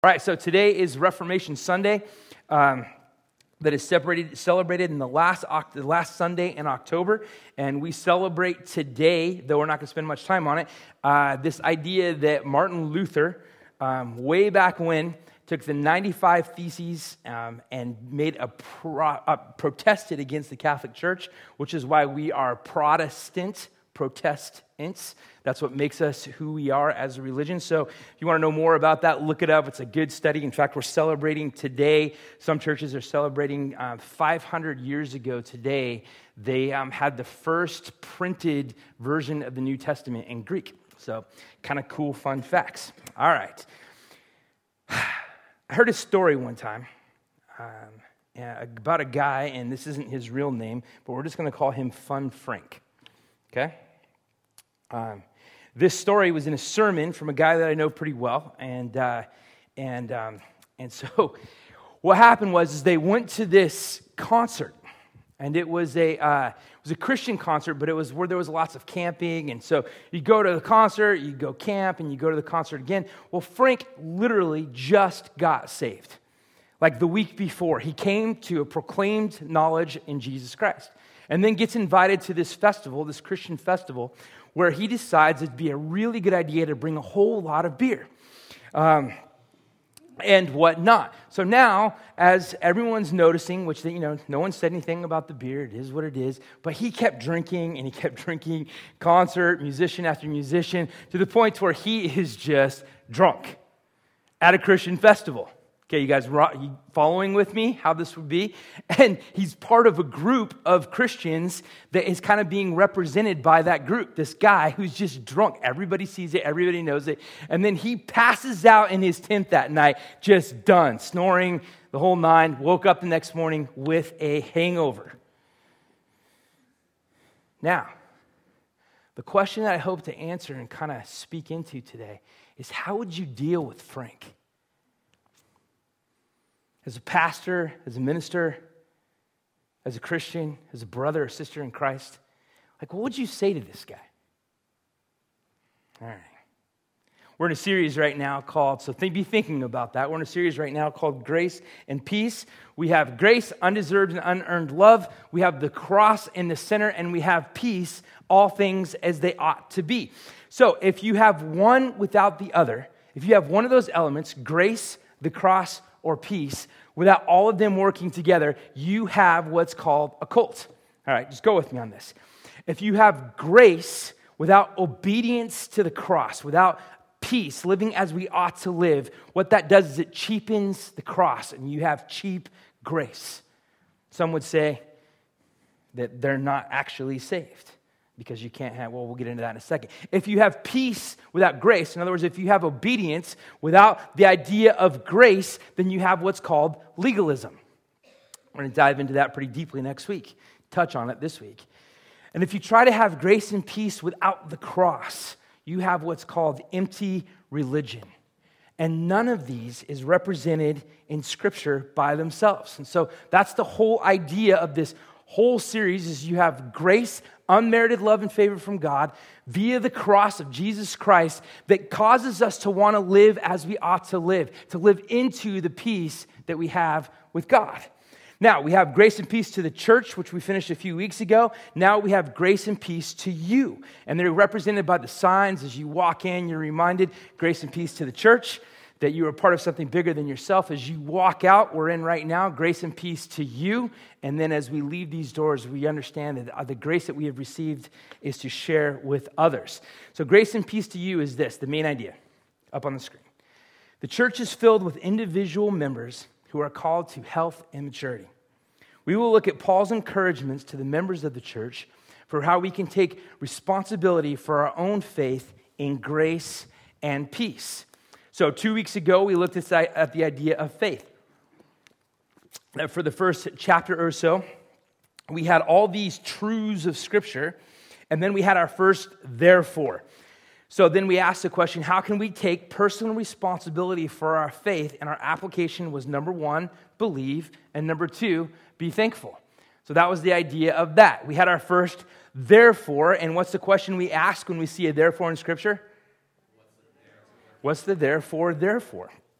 All right, so today is Reformation Sunday that is celebrated in the last Sunday in October, and we celebrate today, though we're not going to spend much time on it, this idea that Martin Luther, way back when, took the 95 Theses and made protested against the Catholic Church, which is why we are Protestants. That's what makes us who we are as a religion. So if you want to know more about that, look it up. It's a good study. In fact, we're celebrating today. Some churches are celebrating 500 years ago today. They had the first printed version of the New Testament in Greek. So kind of cool, fun facts. All right. I heard a story one time about a guy, and this isn't his real name, but we're just going to call him Fun Frank. Okay? This story was in a sermon from a guy that I know pretty well, and so what happened was they went to this concert, and it was a Christian concert, but it was where there was lots of camping, and so you go to the concert, you go camp, and you go to the concert again. Well, Frank literally just got saved, like the week before. He came to a proclaimed knowledge in Jesus Christ. And then gets invited to this festival, this Christian festival, where he decides it'd be a really good idea to bring a whole lot of beer and whatnot. So now, as everyone's noticing, which no one said anything about the beer, it is what it is, but he kept drinking, and he kept drinking, concert, musician after musician, to the point where he is just drunk at a Christian festival. Okay, you guys following with me how this would be? And he's part of a group of Christians that is kind of being represented by that group. This guy who's just drunk. Everybody sees it. Everybody knows it. And then he passes out in his tent that night, just done, snoring the whole nine, woke up the next morning with a hangover. Now, the question that I hope to answer and kind of speak into today is, how would you deal with Frank? As a pastor, as a minister, as a Christian, as a brother or sister in Christ, what would you say to this guy? All right. We're in a series right now called, be thinking about that. We're in a series right now called Grace and Peace. We have grace, undeserved and unearned love. We have the cross in the center, and we have peace, all things as they ought to be. So if you have one without the other, if you have one of those elements, grace, the cross, or peace, without all of them working together, you have what's called a cult. All right, just go with me on this. If you have grace without obedience to the cross, without peace, living as we ought to live, what that does is it cheapens the cross, and you have cheap grace. Some would say that they're not actually saved, because you can't have, we'll get into that in a second. If you have peace without grace, in other words, if you have obedience without the idea of grace, then you have what's called legalism. We're going to dive into that pretty deeply next week, touch on it this week. And if you try to have grace and peace without the cross, you have what's called empty religion. And none of these is represented in Scripture by themselves. And so that's the whole idea of this whole series, is you have grace, unmerited love and favor from God via the cross of Jesus Christ that causes us to want to live as we ought to live into the peace that we have with God. Now, we have grace and peace to the church, which we finished a few weeks ago. Now we have grace and peace to you. And they're represented by the signs. As you walk in, you're reminded, grace and peace to the church, that you are part of something bigger than yourself. As you walk out, we're in right now, grace and peace to you. And then as we leave these doors, we understand that the grace that we have received is to share with others. So grace and peace to you is this, the main idea, up on the screen. The church is filled with individual members who are called to health and maturity. We will look at Paul's encouragements to the members of the church for how we can take responsibility for our own faith in grace and peace. So 2 weeks ago, we looked at the idea of faith. For the first chapter or so, we had all these truths of Scripture, and then we had our first therefore. So then we asked the question, how can we take personal responsibility for our faith? And our application was, number one, believe, and number two, be thankful. So that was the idea of that. We had our first therefore, and what's the question we ask when we see a therefore in Scripture? What's the therefore?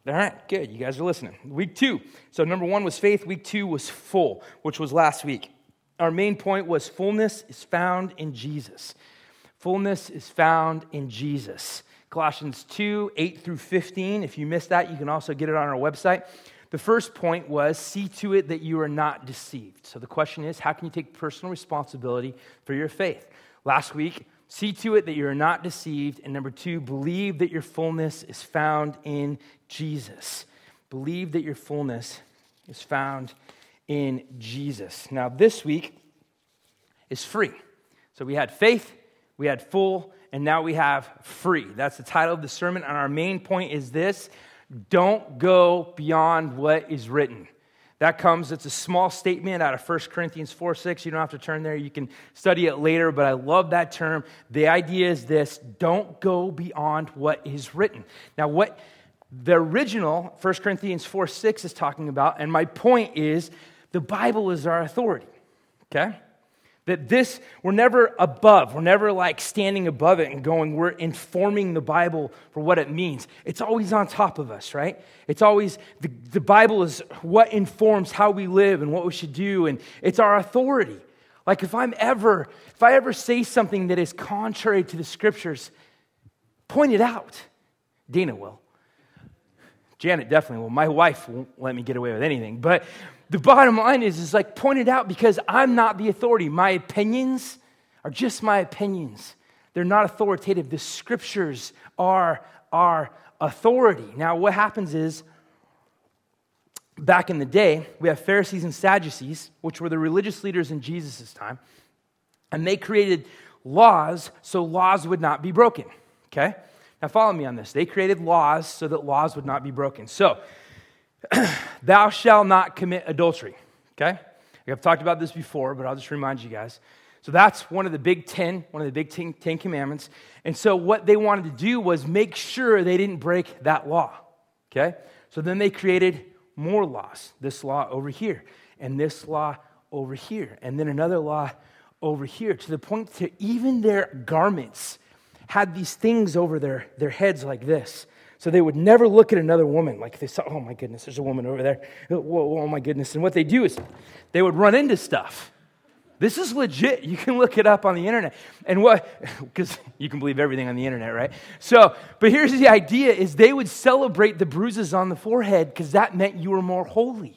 All right, good. You guys are listening. Week 2. So number 1 was faith. Week 2 was full, which was last week. Our main point was fullness is found in Jesus. Fullness is found in Jesus. Colossians 2, 8 through 15. If you missed that, you can also get it on our website. The first point was, see to it that you are not deceived. So the question is, how can you take personal responsibility for your faith? Last week, see to it that you are not deceived. And number 2, believe that your fullness is found in Jesus. Believe that your fullness is found in Jesus. Now, this week is free. So we had faith, we had full, and now we have free. That's the title of the sermon. And our main point is this: don't go beyond what is written. It's a small statement out of 1 Corinthians 4:6. You don't have to turn there. You can study it later, but I love that term. The idea is this: don't go beyond what is written. Now, what the original 1 Corinthians 4:6 is talking about, and my point is, the Bible is our authority, okay? We're never above. We're never like standing above it and going, we're informing the Bible for what it means. It's always on top of us, right? It's always, the Bible is what informs how we live and what we should do, and it's our authority. Like if I ever say something that is contrary to the Scriptures, point it out. Dana will. Janet definitely will. My wife won't let me get away with anything, but the bottom line is like point it out, because I'm not the authority. My opinions are just my opinions. They're not authoritative. The Scriptures are our authority. Now, what happens is, back in the day, we have Pharisees and Sadducees, which were the religious leaders in Jesus' time, and they created laws so laws would not be broken, okay? Now, follow me on this. They created laws so that laws would not be broken. So, thou shalt not commit adultery, okay? I've talked about this before, but I'll just remind you guys. So that's one of the big 10 commandments. And so what they wanted to do was make sure they didn't break that law, okay? So then they created more laws. This law over here, and this law over here, and then another law over here, to the point that even their garments had these things over their heads like this. So they would never look at another woman. Like they saw, oh my goodness, there's a woman over there. Whoa, oh my goodness. And what they do is they would run into stuff. This is legit. You can look it up on the internet. And because you can believe everything on the internet, right? So, but here's the idea is they would celebrate the bruises on the forehead because that meant you were more holy.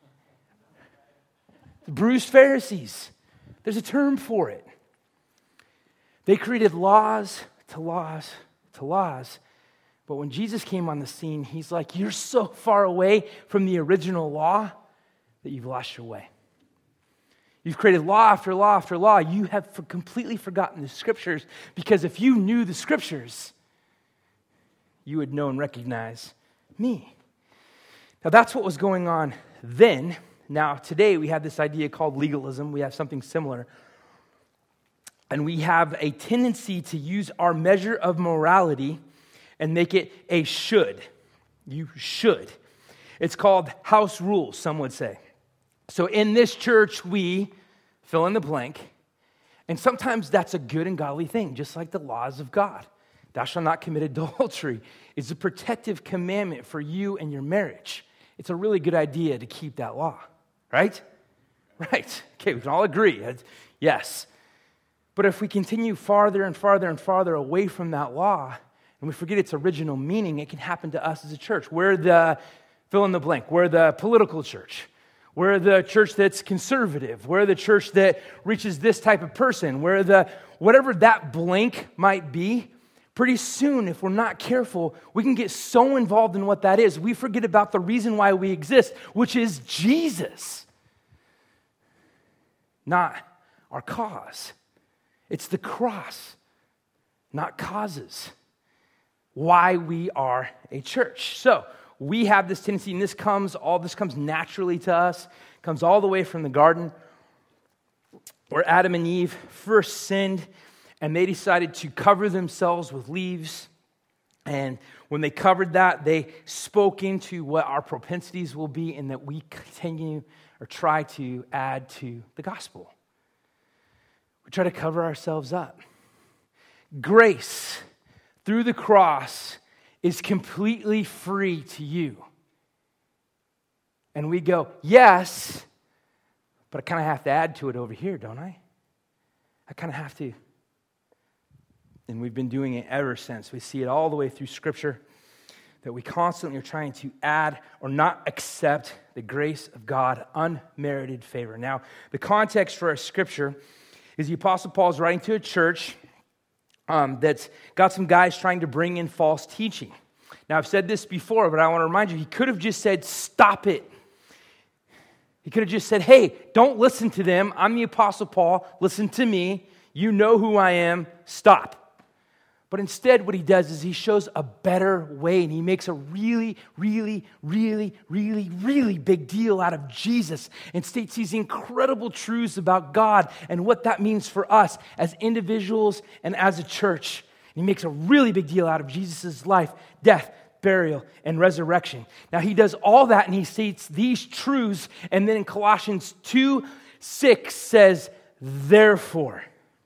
The bruised Pharisees. There's a term for it. They created laws to laws to laws. But when Jesus came on the scene, he's like, you're so far away from the original law that you've lost your way. You've created law after law after law. You have completely forgotten the Scriptures, because if you knew the Scriptures, you would know and recognize me. Now, that's what was going on then. Now, today we have this idea called legalism. We have something similar. And we have a tendency to use our measure of morality and make it a should. You should. It's called house rules, some would say. So in this church, we fill in the blank. And sometimes that's a good and godly thing, just like the laws of God. Thou shalt not commit adultery is a protective commandment for you and your marriage. It's a really good idea to keep that law, right? Right. Okay, we can all agree. Yes. But if we continue farther and farther and farther away from that law, and we forget its original meaning, it can happen to us as a church. We're the fill in the blank. We're the political church. We're the church that's conservative. We're the church that reaches this type of person. We're the whatever that blank might be. Pretty soon, if we're not careful, we can get so involved in what that is, we forget about the reason why we exist, which is Jesus, not our cause. It's the cross, not causes. Why we are a church. So we have this tendency, and this comes naturally to us, comes all the way from the garden, where Adam and Eve first sinned, and they decided to cover themselves with leaves. And when they covered that, they spoke into what our propensities will be, and that we continue or try to add to the gospel. We try to cover ourselves up. Grace through the cross is completely free to you. And we go, yes, but I kind of have to add to it over here, don't I? I kind of have to. And we've been doing it ever since. We see it all the way through Scripture, that we constantly are trying to add or not accept the grace of God, unmerited favor. Now, the context for our Scripture is the Apostle Paul is writing to a church that's got some guys trying to bring in false teaching. Now, I've said this before, but I want to remind you, he could have just said, stop it. He could have just said, hey, don't listen to them. I'm the Apostle Paul. Listen to me. You know who I am. Stop. But instead, what he does is he shows a better way, and he makes a really, really, really, really, really big deal out of Jesus and states these incredible truths about God and what that means for us as individuals and as a church. And he makes a really big deal out of Jesus' life, death, burial, and resurrection. Now, he does all that, and he states these truths, and then in Colossians 2:6 says, therefore.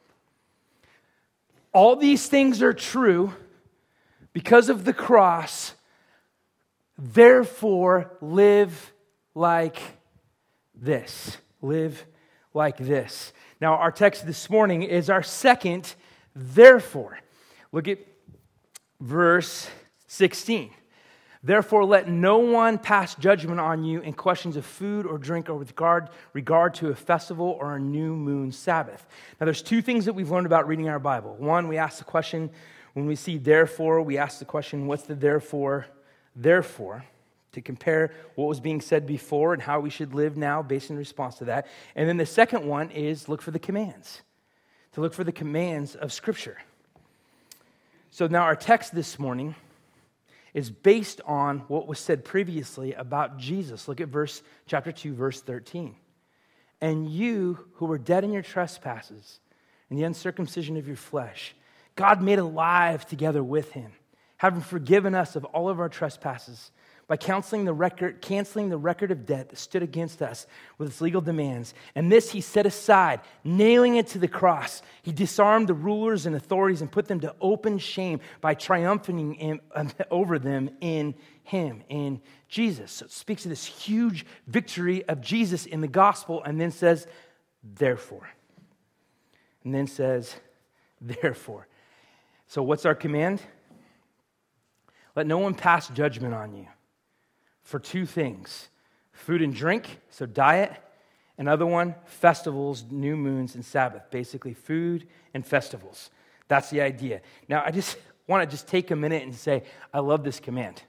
All these things are true because of the cross. Therefore, live like this. Live like this. Now, our text this morning is our second therefore. Look at verse 16. Therefore, let no one pass judgment on you in questions of food or drink or with regard to a festival or a new moon Sabbath. Now, there's two things that we've learned about reading our Bible. One, we ask the question, when we see therefore, we ask the question, what's the therefore? Therefore, to compare what was being said before and how we should live now based in response to that. And then the second one is look for the commands, to look for the commands of Scripture. So now our text this morning is based on what was said previously about Jesus. Look at chapter 2, verse 13. And you who were dead in your trespasses and the uncircumcision of your flesh, God made alive together with him, having forgiven us of all of our trespasses by canceling the record of debt that stood against us with its legal demands. And this he set aside, nailing it to the cross. He disarmed the rulers and authorities and put them to open shame by triumphing over them in him, in Jesus. So it speaks of this huge victory of Jesus in the gospel, and then says, therefore. And then says, therefore. So what's our command? Let no one pass judgment on you for two things: food and drink, so diet. Another one, festivals, new moons, and Sabbath. Basically, food and festivals. That's the idea. Now, I just want to take a minute and say, I love this command.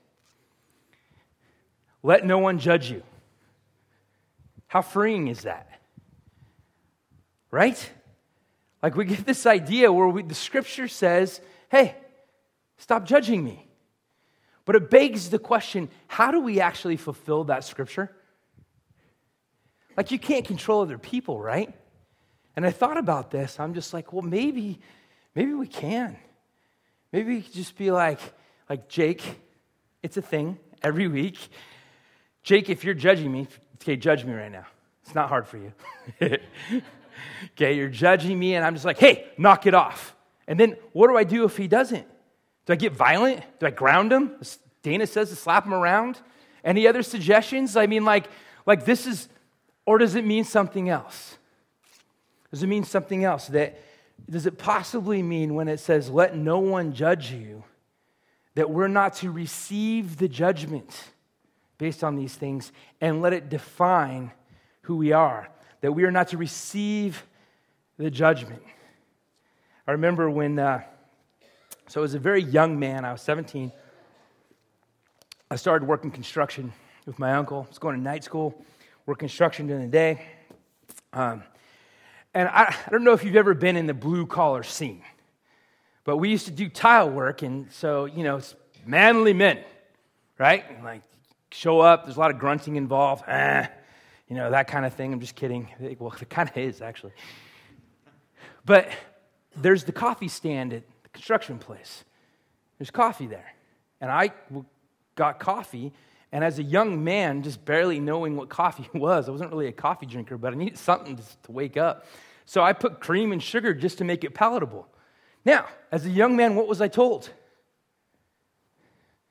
Let no one judge you. How freeing is that? Right? Like we get this idea where the Scripture says, hey, stop judging me. But it begs the question, how do we actually fulfill that Scripture? Like, you can't control other people, right? And I thought about this. I'm just like, well, maybe we can. Maybe we could just be like Jake, it's a thing every week. Jake, if you're judging me, okay, judge me right now. It's not hard for you. Okay, you're judging me, and I'm just like, hey, knock it off. And then what do I do if he doesn't? Do I get violent? Do I ground him? As Dana says, to slap him around? Any other suggestions? I mean, like this is, or does it mean something else? Does it mean something else? Does it possibly mean when it says, let no one judge you, that we're not to receive the judgment based on these things and let it define who we are? That we are not to receive the judgment. I remember when... So as a very young man, I was 17, I started working construction with my uncle. I was going to night school, work construction during the day. And I don't know if you've ever been in the blue-collar scene, but we used to do tile work, and so, it's manly men, right? And like, show up, there's a lot of grunting involved, that kind of thing. I'm just kidding. Well, it kind of is, actually. But there's the coffee stand at construction place. There's coffee there. And I got coffee, and as a young man, just barely knowing what coffee was, I wasn't really a coffee drinker, but I needed something to wake up. So I put cream and sugar just to make it palatable. Now, as a young man, what was I told?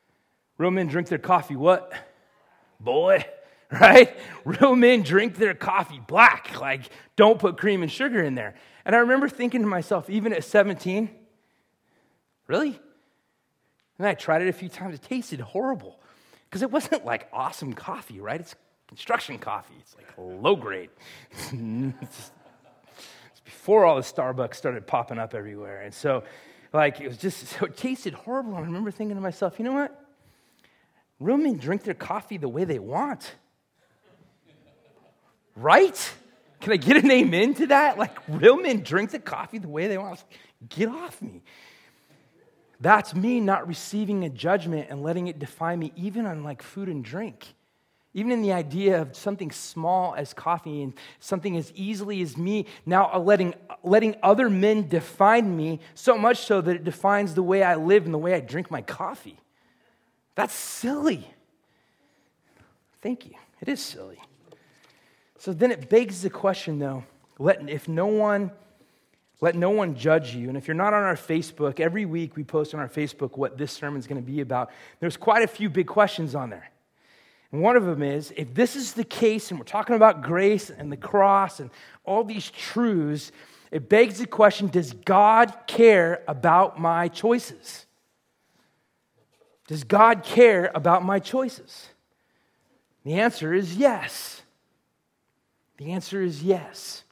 Real men drink their coffee what? Boy, right? Real men drink their coffee black. Like, don't put cream and sugar in there. And I remember thinking to myself, even at 17, really? And I tried it a few times. It tasted horrible because it wasn't like awesome coffee, right? It's construction coffee. It's like low grade. It's before all the Starbucks started popping up everywhere. And so, like, it tasted horrible. And I remember thinking to myself, you know what? Real men drink their coffee the way they want. Right? Can I get an amen to that? Like, real men drink the coffee the way they want. Like, get off me. That's me not receiving a judgment and letting it define me, even on like food and drink. Even in the idea of something small as coffee and something as easily as me now letting other men define me, so much so that it defines the way I live and the way I drink my coffee. That's silly. Thank you. It is silly. So then it begs the question, though, let no one judge you. And if you're not on our Facebook, every week we post on our Facebook what this sermon's going to be about. There's quite a few big questions on there. And one of them is, if this is the case, and we're talking about grace and the cross and all these truths, it begs the question, does God care about my choices? Does God care about my choices? The answer is yes. The answer is yes.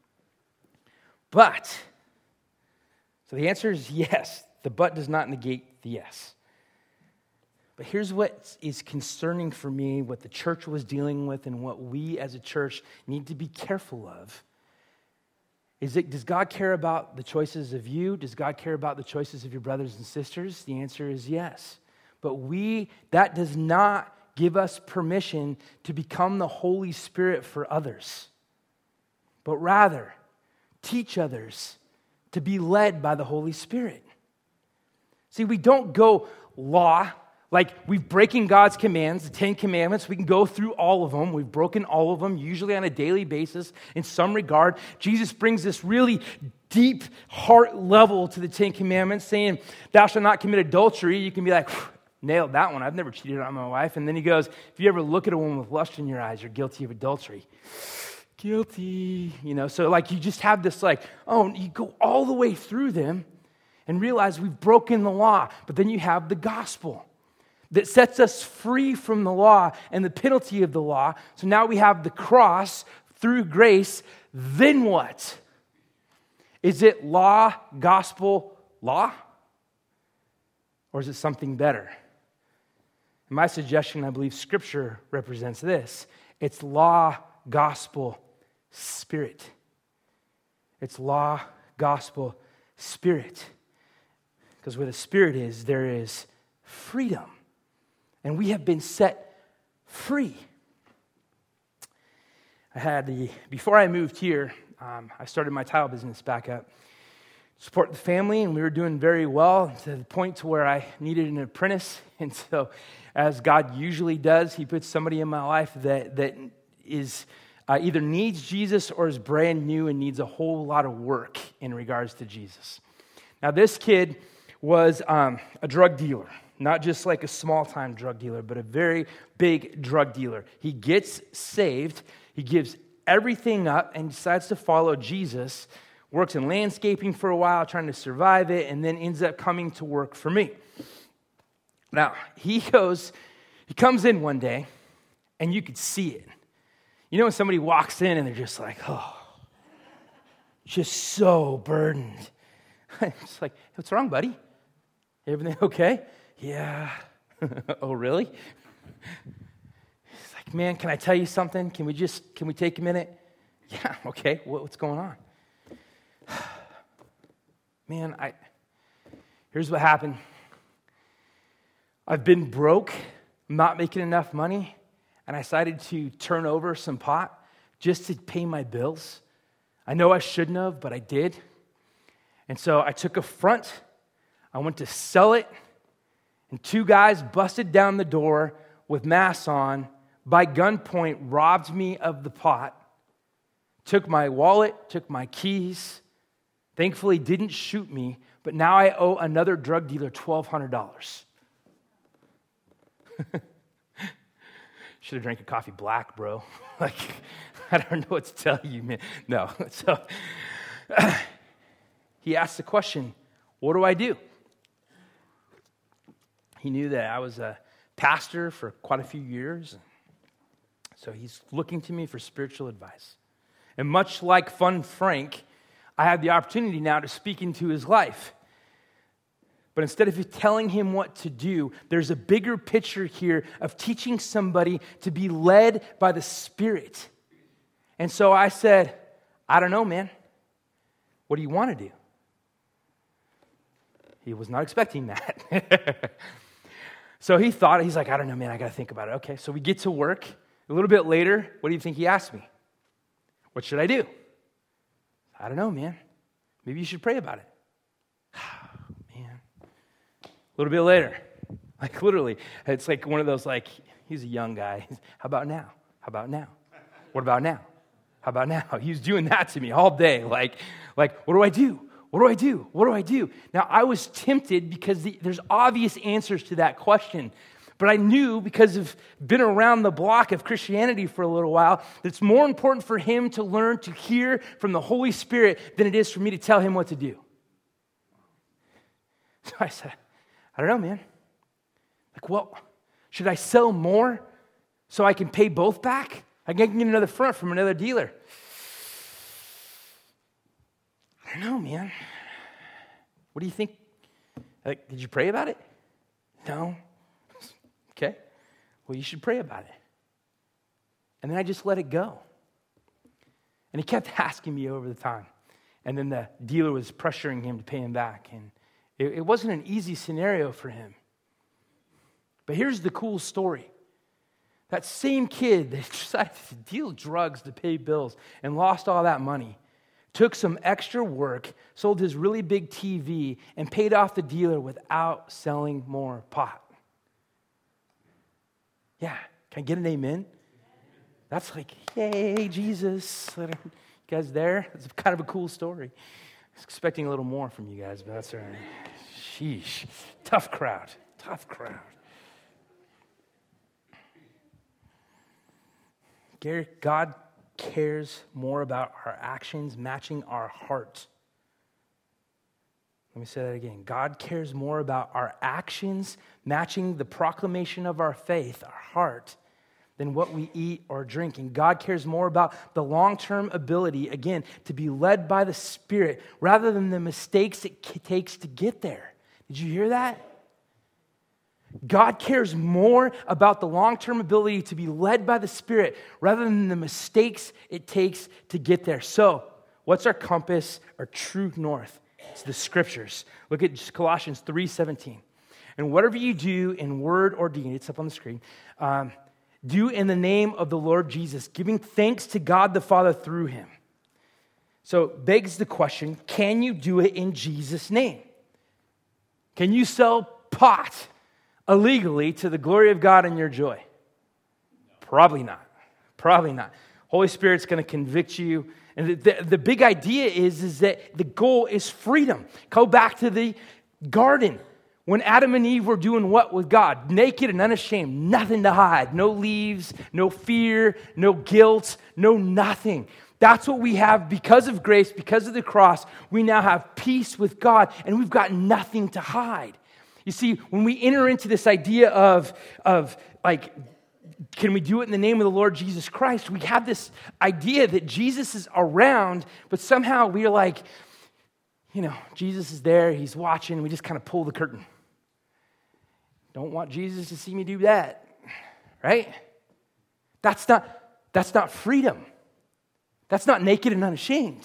But, so the answer is yes. The but does not negate the yes. But here's what is concerning for me, what the church was dealing with, and what we as a church need to be careful of. Does God care about the choices of you? Does God care about the choices of your brothers and sisters? The answer is yes. But that does not give us permission to become the Holy Spirit for others, but rather teach others to be led by the Holy Spirit. See, we don't go law, like we're breaking God's commands, the 10 Commandments. We can go through all of them. We've broken all of them, usually on a daily basis in some regard. Jesus brings this really deep heart level to the 10 Commandments, saying, thou shalt not commit adultery. You can be like, nailed that one. I've never cheated on my wife. And then he goes, if you ever look at a woman with lust in your eyes, you're guilty of adultery. Guilty. So like you just have this like, you go all the way through them and realize we've broken the law. But then you have the gospel that sets us free from the law and the penalty of the law. So now we have the cross through grace. Then what? Is it law, gospel, law? Or is it something better? And my suggestion, I believe Scripture represents this. It's law, gospel, spirit. It's law, gospel, spirit. Because where the Spirit is, there is freedom. And we have been set free. Before I moved here, I started my tile business back up. Support the family, and we were doing very well to the point to where I needed an apprentice. And so, as God usually does, He puts somebody in my life that is either needs Jesus or is brand new and needs a whole lot of work in regards to Jesus. Now, this kid was a drug dealer, not just like a small-time drug dealer, but a very big drug dealer. He gets saved, he gives everything up, and decides to follow Jesus. Works in landscaping for a while, trying to survive it, and then ends up coming to work for me. Now, he comes in one day, and you could see it. You know when somebody walks in and they're just like, just so burdened. It's like, what's wrong, buddy? Everything okay? Yeah. Oh, really? It's like, man, can I tell you something? Can we take a minute? Yeah, okay. What's going on? Man, here's what happened. I've been broke, not making enough money, and I decided to turn over some pot just to pay my bills. I know I shouldn't have, but I did. And so I took a front, I went to sell it, and 2 guys busted down the door with masks on, by gunpoint robbed me of the pot, took my wallet, took my keys. Thankfully, didn't shoot me, but now I owe another drug dealer $1,200. Should have drank a coffee black, bro. Like, I don't know what to tell you, man. No. So he asked the question, what do I do? He knew that I was a pastor for quite a few years. So he's looking to me for spiritual advice. And much like Fun Frank, I have the opportunity now to speak into his life. But instead of telling him what to do, there's a bigger picture here of teaching somebody to be led by the Spirit. And so I said, I don't know, man. What do you want to do? He was not expecting that. So he's like, I don't know, man, I got to think about it. Okay, so we get to work. A little bit later, what do you think he asked me? What should I do? I don't know, man. Maybe you should pray about it. Man. A little bit later, like literally, it's like one of those, like, he's a young guy. How about now? How about now? What about now? How about now? He was doing that to me all day. Like, what do I do? What do I do? What do I do? Now, I was tempted because there's obvious answers to that question. But I knew, because I've been around the block of Christianity for a little while, that it's more important for him to learn to hear from the Holy Spirit than it is for me to tell him what to do. So I said, I don't know, man. Like, well, should I sell more so I can pay both back? I can get another front from another dealer. I don't know, man. What do you think? Like, did you pray about it? No. Okay, well, you should pray about it. And then I just let it go. And he kept asking me over the time. And then the dealer was pressuring him to pay him back. And it wasn't an easy scenario for him. But here's the cool story. That same kid that decided to deal drugs to pay bills and lost all that money took some extra work, sold his really big TV, and paid off the dealer without selling more pot. Yeah, can I get an amen? That's like, yay, Jesus. You guys there? It's kind of a cool story. I was expecting a little more from you guys, but that's all right. Sheesh. Tough crowd. Gary, God cares more about our actions matching our heart. Let me say that again. God cares more about our actions matching the proclamation of our faith, our heart, than what we eat or drink. And God cares more about the long-term ability, again, to be led by the Spirit rather than the mistakes it takes to get there. Did you hear that? God cares more about the long-term ability to be led by the Spirit rather than the mistakes it takes to get there. So, what's our compass, our true north? It's the Scriptures. Look at Colossians 3:17. And whatever you do in word or deed, it's up on the screen, do in the name of the Lord Jesus, giving thanks to God the Father through him. So begs the question, can you do it in Jesus' name? Can you sell pot illegally to the glory of God and your joy? Probably not. Holy Spirit's going to convict you. And the big idea is that the goal is freedom. Go back to the garden. When Adam and Eve were doing what with God? Naked and unashamed, nothing to hide. No leaves, no fear, no guilt, no nothing. That's what we have because of grace, because of the cross. We now have peace with God, and we've got nothing to hide. You see, when we enter into this idea of like, can we do it in the name of the Lord Jesus Christ? We have this idea that Jesus is around, but somehow we are like, Jesus is there, he's watching, we just kind of pull the curtain. Don't want Jesus to see me do that, right? That's not freedom. That's not naked and unashamed.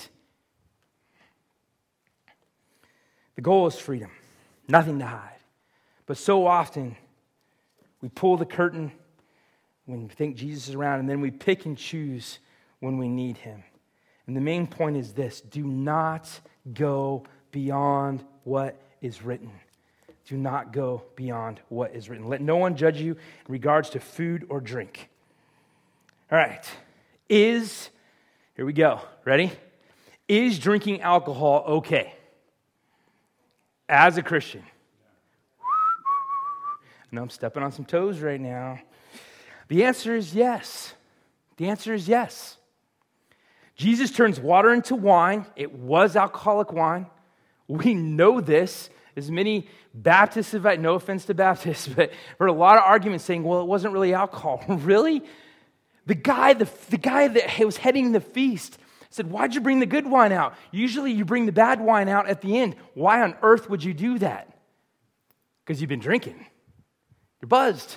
The goal is freedom, nothing to hide. But so often, we pull the curtain when we think Jesus is around, and then we pick and choose when we need him. And the main point is this: do not go beyond what is written. Do not go beyond what is written. Let no one judge you in regards to food or drink. All right. Here we go. Ready? Is drinking alcohol okay? As a Christian. I'm stepping on some toes right now. The answer is yes. The answer is yes. Jesus turns water into wine. It was alcoholic wine. We know this. As many Baptists have, no offense to Baptists, but I've heard a lot of arguments saying, well, it wasn't really alcohol. Really? The guy that was heading the feast said, why'd you bring the good wine out? Usually you bring the bad wine out at the end. Why on earth would you do that? Because you've been drinking. You're buzzed.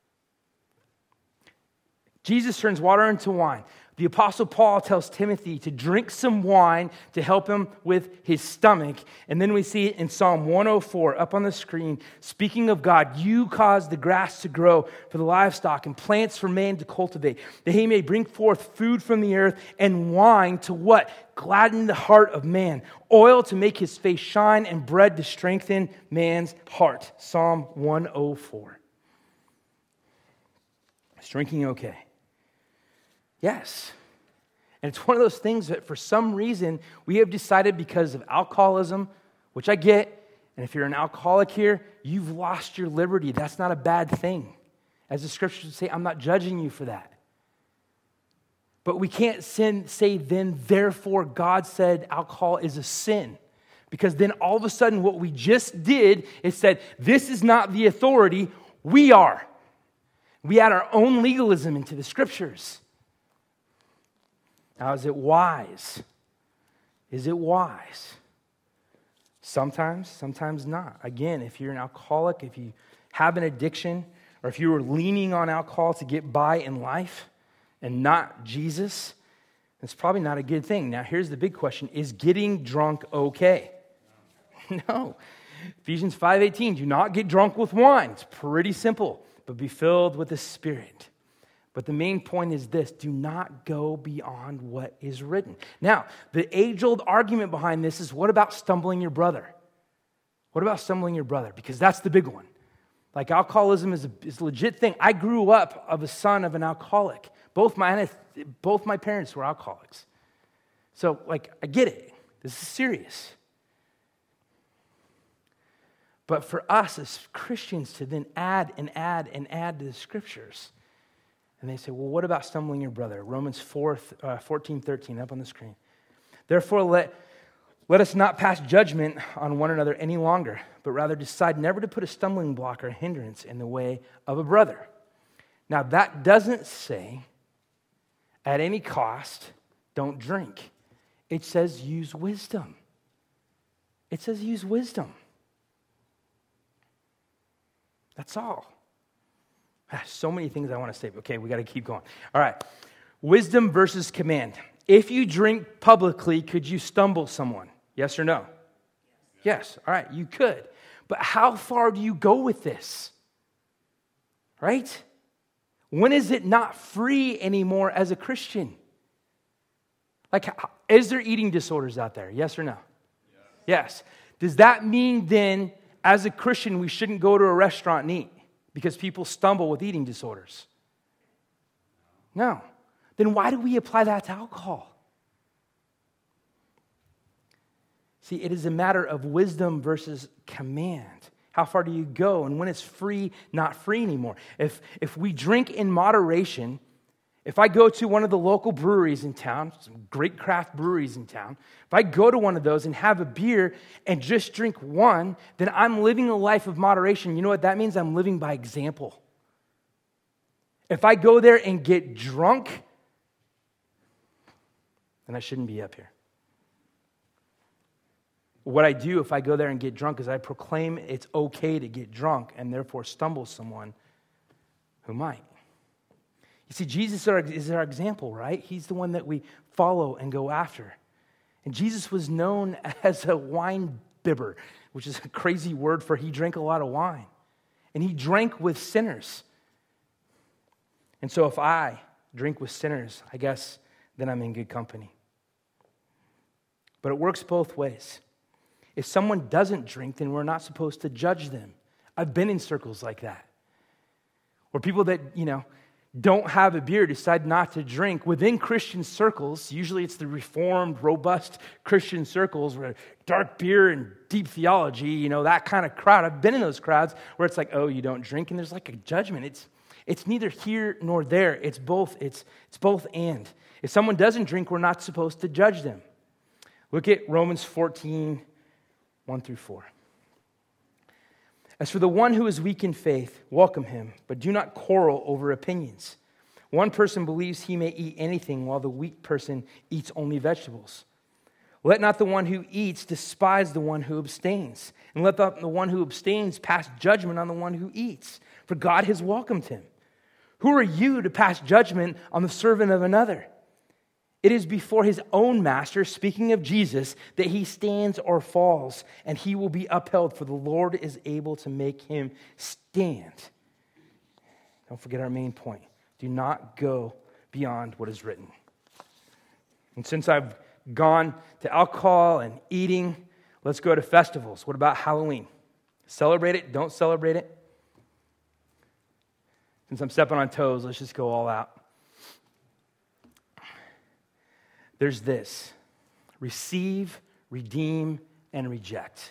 Jesus turns water into wine. The Apostle Paul tells Timothy to drink some wine to help him with his stomach. And then we see it in Psalm 104 up on the screen. Speaking of God, you cause the grass to grow for the livestock and plants for man to cultivate, that he may bring forth food from the earth and wine to what? Gladden the heart of man. Oil to make his face shine and bread to strengthen man's heart. Psalm 104. Is drinking okay? Yes. And it's one of those things that for some reason we have decided because of alcoholism, which I get, and if you're an alcoholic here, you've lost your liberty. That's not a bad thing. As the scriptures say, I'm not judging you for that. But we can't say then, therefore, God said alcohol is a sin. Because then all of a sudden what we just did is said, this is not the authority, we are. We add our own legalism into the scriptures. Now, is it wise? Is it wise? Sometimes, sometimes not. Again, if you're an alcoholic, if you have an addiction, or if you were leaning on alcohol to get by in life and not Jesus, it's probably not a good thing. Now, here's the big question. Is getting drunk okay? No. Ephesians 5:18, do not get drunk with wine. It's pretty simple, but be filled with the Spirit. But the main point is this, do not go beyond what is written. Now, the age-old argument behind this is, what about stumbling your brother? What about stumbling your brother? Because that's the big one. Like, alcoholism is a legit thing. I grew up of a son of an alcoholic. Both my parents were alcoholics. So, I get it. This is serious. But for us as Christians to then add to the scriptures, and they say, well, what about stumbling your brother? Romans 14:13 up on the screen. Therefore, let us not pass judgment on one another any longer, but rather decide never to put a stumbling block or hindrance in the way of a brother. Now, that doesn't say, at any cost, don't drink. It says use wisdom. It says use wisdom. That's all. So many things I want to say. Okay, we got to keep going. All right. Wisdom versus command. If you drink publicly, could you stumble someone? Yes or no? Yes. All right, you could. But how far do you go with this? Right? When is it not free anymore as a Christian? Is there eating disorders out there? Yes or no? Yes. Does that mean then, as a Christian, we shouldn't go to a restaurant and eat? Because people stumble with eating disorders. No. Then why do we apply that to alcohol? See, it is a matter of wisdom versus command. How far do you go? And when it's free, not free anymore. If we drink in moderation, if I go to one of the local breweries in town, some great craft breweries in town, if I go to one of those and have a beer and just drink one, then I'm living a life of moderation. You know what that means? I'm living by example. If I go there and get drunk, then I shouldn't be up here. What I do if I go there and get drunk is I proclaim it's okay to get drunk and therefore stumble someone who might. You see, Jesus is our example, right? He's the one that we follow and go after. And Jesus was known as a wine bibber, which is a crazy word for he drank a lot of wine. And he drank with sinners. And so if I drink with sinners, I guess then I'm in good company. But it works both ways. If someone doesn't drink, then we're not supposed to judge them. I've been in circles like that. Where people that, don't have a beer, decide not to drink, within Christian circles, usually it's the reformed, robust Christian circles where dark beer and deep theology, that kind of crowd. I've been in those crowds where it's like, oh, you don't drink, and there's like a judgment. It's neither here nor there. It's both. It's both and. If someone doesn't drink, we're not supposed to judge them. Look at Romans 14, 1 through 4. As for the one who is weak in faith, welcome him, but do not quarrel over opinions. One person believes he may eat anything, while the weak person eats only vegetables. Let not the one who eats despise the one who abstains, and let the one who abstains pass judgment on the one who eats, for God has welcomed him. Who are you to pass judgment on the servant of another? It is before his own master, speaking of Jesus, that he stands or falls, and he will be upheld, for the Lord is able to make him stand. Don't forget our main point. Do not go beyond what is written. And since I've gone to alcohol and eating, let's go to festivals. What about Halloween? Celebrate it? Don't celebrate it? Since I'm stepping on toes, let's just go all out. There's this: receive, redeem, and reject.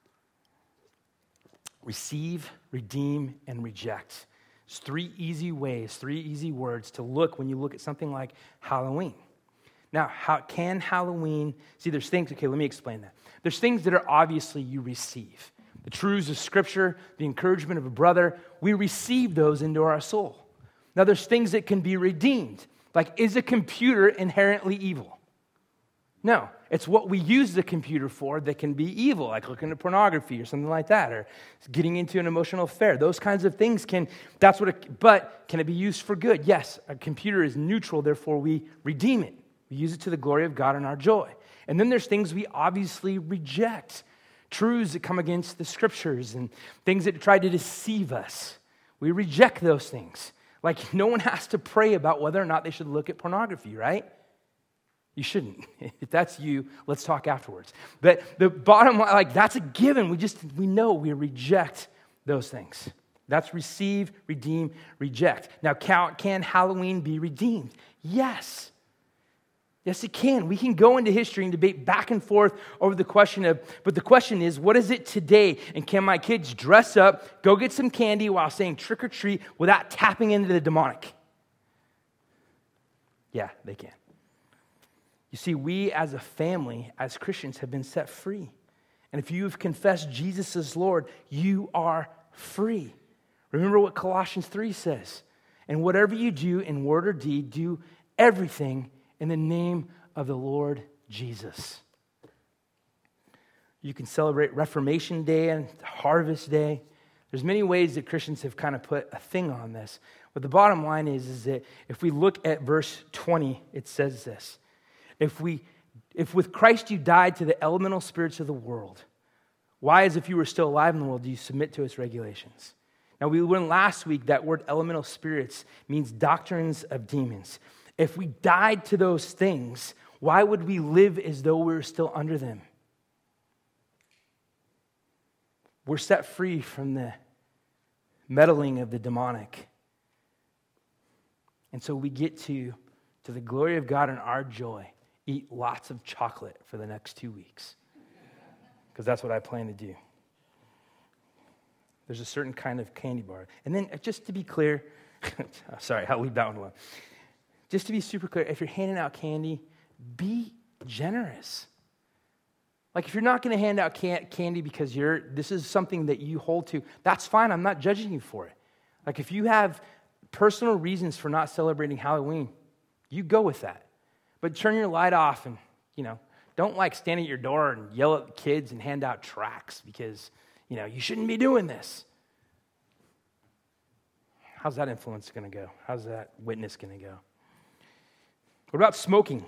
Receive, redeem, and reject. There's three easy ways, three easy words to look when you look at something like Halloween. Now, how can Halloween, there's things, okay, let me explain that. There's things that are obviously you receive. The truths of Scripture, the encouragement of a brother, we receive those into our soul. Now, there's things that can be redeemed. Like, is a computer inherently evil? No. It's what we use the computer for that can be evil, like looking at pornography or something like that, or getting into an emotional affair. Those kinds of things but can it be used for good? Yes, a computer is neutral, therefore we redeem it. We use it to the glory of God and our joy. And then there's things we obviously reject. Truths that come against the Scriptures and things that try to deceive us. We reject those things. Like, no one has to pray about whether or not they should look at pornography, right? You shouldn't. If that's you, let's talk afterwards. But the bottom line, that's a given. We know we reject those things. That's receive, redeem, reject. Now, can Halloween be redeemed? Yes. Yes, it can. We can go into history and debate back and forth over the question but the question is, what is it today? And can my kids dress up, go get some candy while saying trick or treat without tapping into the demonic? Yeah, they can. You see, we as a family, as Christians, have been set free. And if you have confessed Jesus as Lord, you are free. Remember what Colossians 3 says. And whatever you do in word or deed, do everything in the name of the Lord Jesus. You can celebrate Reformation Day and Harvest Day. There's many ways that Christians have kind of put a thing on this. But the bottom line is that if we look at verse 20, it says this. If with Christ you died to the elemental spirits of the world, why, as if you were still alive in the world, do you submit to its regulations? Now, we learned last week that word elemental spirits means doctrines of demons. If we died to those things, why would we live as though we were still under them? We're set free from the meddling of the demonic. And so we get to the glory of God and our joy, eat lots of chocolate for the next 2 weeks. Because that's what I plan to do. There's a certain kind of candy bar. And then, just to be clear, sorry, I'll leave that one alone. Just to be super clear, if you're handing out candy, be generous. Like, if you're not going to hand out candy because this is something that you hold to, that's fine. I'm not judging you for it. Like, if you have personal reasons for not celebrating Halloween, you go with that. But turn your light off and, don't stand at your door and yell at the kids and hand out tracts because, you shouldn't be doing this. How's that influence going to go? How's that witness going to go? What about smoking?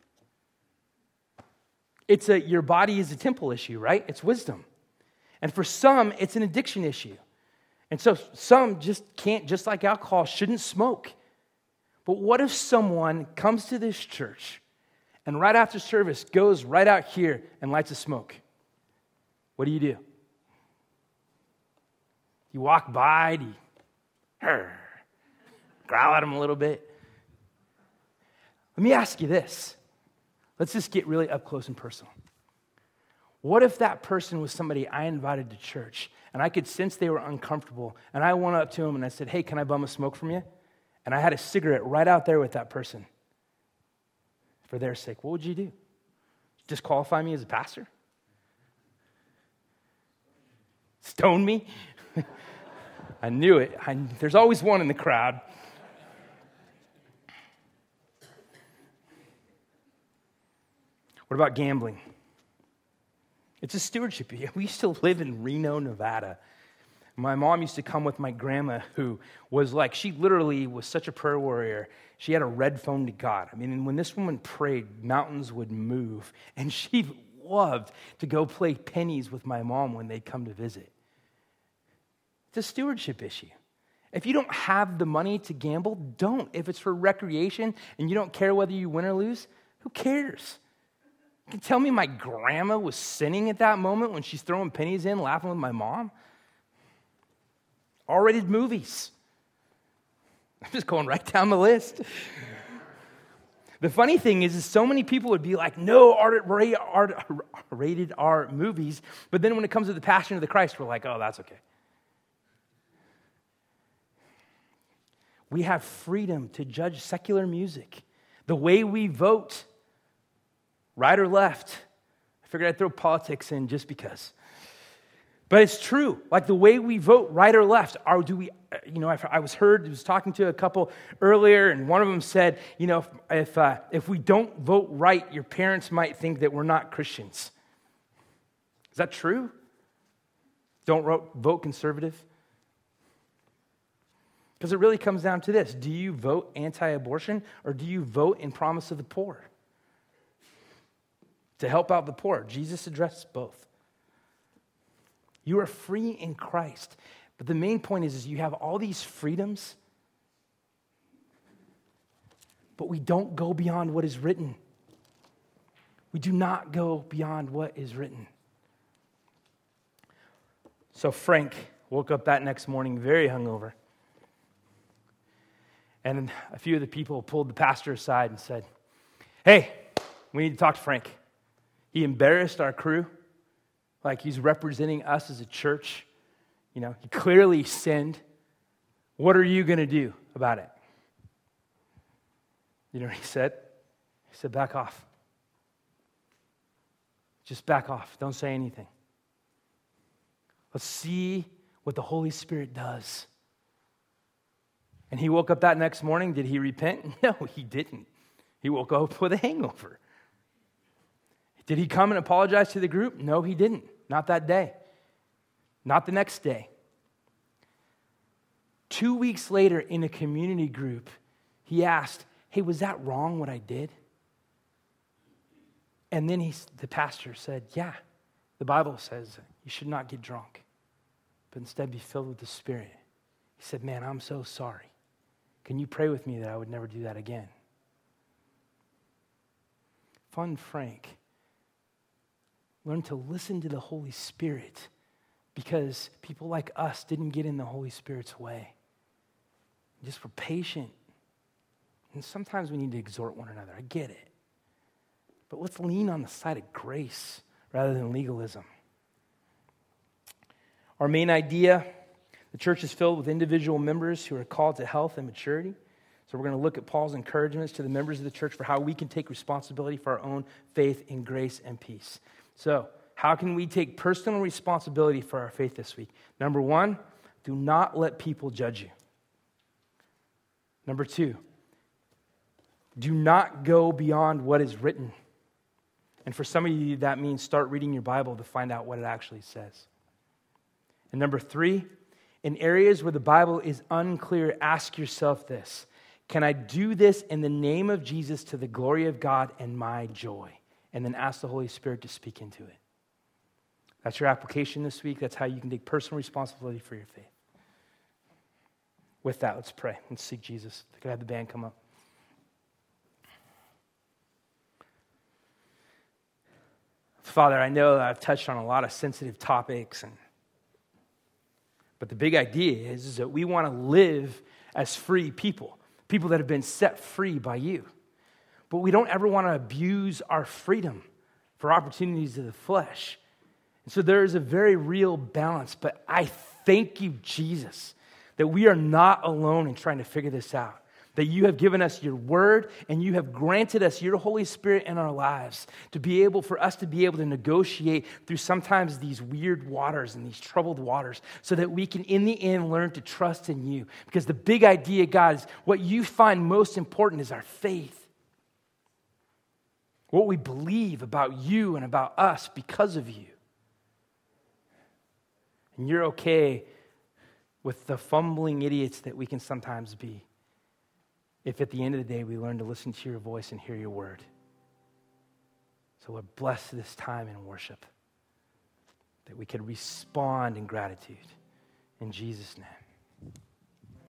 Your body is a temple issue, right? It's wisdom. And for some, it's an addiction issue. And so some just like alcohol, shouldn't smoke. But what if someone comes to this church and right after service goes right out here and lights a smoke? What do? You walk by, growl at them a little bit. Let me ask you this. Let's just get really up close and personal. What if that person was somebody I invited to church, and I could sense they were uncomfortable, and I went up to them and I said, hey, can I bum a smoke from you? And I had a cigarette right out there with that person. For their sake, what would you do? Disqualify me as a pastor? Stone me? I knew it. There's always one in the crowd. What about gambling? It's a stewardship. We used to live in Reno, Nevada. My mom used to come with my grandma, who was like, she literally was such a prayer warrior. She had a red phone to God. I mean, when this woman prayed, mountains would move. And she loved to go play pennies with my mom when they'd come to visit. It's a stewardship issue. If you don't have the money to gamble, don't. If it's for recreation and you don't care whether you win or lose, who cares? You can tell me my grandma was sinning at that moment when she's throwing pennies in, laughing with my mom? R-rated movies. I'm just going right down the list. The funny thing is so many people would be like, no, rated R movies. But then when it comes to the Passion of the Christ, we're like, oh, that's okay. We have freedom to judge secular music. The way we vote, right or left. I figured I'd throw politics in just because. But it's true. Like the way we vote, right or left, I was talking to a couple earlier, and one of them said, if we don't vote right, your parents might think that we're not Christians. Is that true? Don't vote conservative? Because it really comes down to this. Do you vote anti-abortion, or do you vote in promise of the poor? To help out the poor. Jesus addressed both. You are free in Christ. But the main point is you have all these freedoms, but we don't go beyond what is written. We do not go beyond what is written. So Frank woke up that next morning very hungover. And a few of the people pulled the pastor aside and said, hey, we need to talk to Frank. He embarrassed our crew, like he's representing us as a church. He clearly sinned. What are you going to do about it? You know what he said? He said, back off. Just back off. Don't say anything. Let's see what the Holy Spirit does. And he woke up that next morning. Did he repent? No, he didn't. He woke up with a hangover. Did he come and apologize to the group? No, he didn't. Not that day. Not the next day. 2 weeks later in a community group, he asked, hey, was that wrong what I did? And then the pastor said, yeah, the Bible says you should not get drunk, but instead be filled with the Spirit. He said, man, I'm so sorry. Can you pray with me that I would never do that again? Fun Frank learned to listen to the Holy Spirit because people like us didn't get in the Holy Spirit's way. Just were patient. And sometimes we need to exhort one another. I get it. But let's lean on the side of grace rather than legalism. Our main idea, the church is filled with individual members who are called to health and maturity. So we're going to look at Paul's encouragements to the members of the church for how we can take responsibility for our own faith in grace and peace. So how can we take personal responsibility for our faith this week? Number one, do not let people judge you. Number two, do not go beyond what is written. And for some of you, that means start reading your Bible to find out what it actually says. And number three, in areas where the Bible is unclear, ask yourself this: can I do this in the name of Jesus to the glory of God and my joy? And then ask the Holy Spirit to speak into it. That's your application this week. That's how you can take personal responsibility for your faith. With that, let's pray. Let's seek Jesus. I could have the band come up. Father, I know that I've touched on a lot of sensitive topics, but the big idea is that we want to live as free people. people that have been set free by you. But we don't ever want to abuse our freedom for opportunities of the flesh. And so there is a very real balance. But I thank you, Jesus, that we are not alone in trying to figure this out. That you have given us your word and you have granted us your Holy Spirit in our lives for us to be able to negotiate through sometimes these weird waters and these troubled waters so that we can in the end learn to trust in you. Because the big idea, God, is what you find most important is our faith. What we believe about you and about us because of you. And you're okay with the fumbling idiots that we can sometimes be, if at the end of the day we learn to listen to your voice and hear your word. So Lord, bless this time in worship, that we could respond in gratitude. In Jesus' name.